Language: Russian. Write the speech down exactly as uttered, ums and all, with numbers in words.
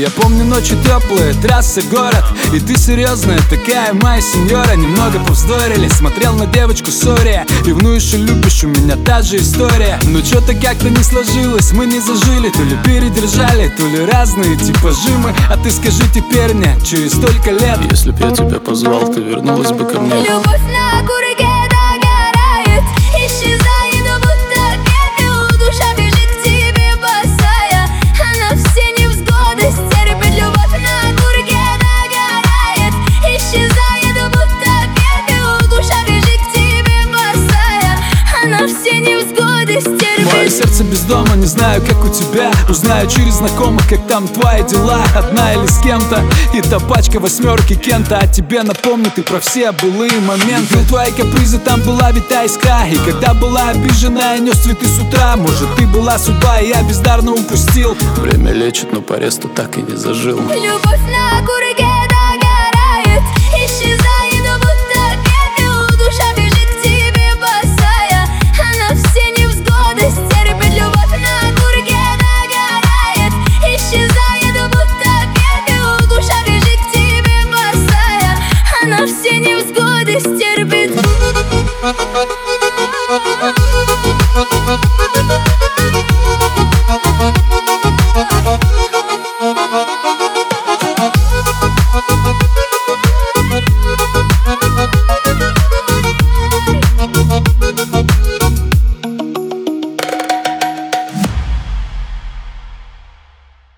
Я помню ночи теплые, трассы, город. И ты серьезная, такая моя сеньора. Немного повздорили, смотрел на девочку, сори. Ревнуешь и любишь, у меня та же история. Но что-то как-то не сложилось, мы не зажили. То ли передержали, то ли разные типажи мы. А ты скажи теперь мне, через столько лет, если б я тебя позвал, ты вернулась бы ко мне. Любовь на курке догорает, исчезает, будто пепел. Душа бежит к тебе босая, она все невзгоды стерпит. Любовь на курке догорает, исчезает, будто пепел. Душа бежит к тебе босая, она все невзгоды стерпит. мое сердце без дома, не знаю, как у тебя. Узнаю через знакомых, как там твои дела. Одна или с кем-то, и та пачка восьмерки Кента. А тебе напомню, ты про все былые моменты. Любил твои капризы, там была ведь та искра. И когда была обижена, я нес цветы с утра. Может, ты была судьба, и я бездарно упустил. Время лечит, но порез-то так и не зажил. Любовь на курке догорает, исчезает, будто пепел. Душа бежит к тебе босая, она все невзгоды стерпит. Любовь на курке догорает, исчезает, будто пепел. Душа бежит к тебе босая, она все невзгоды стерпит.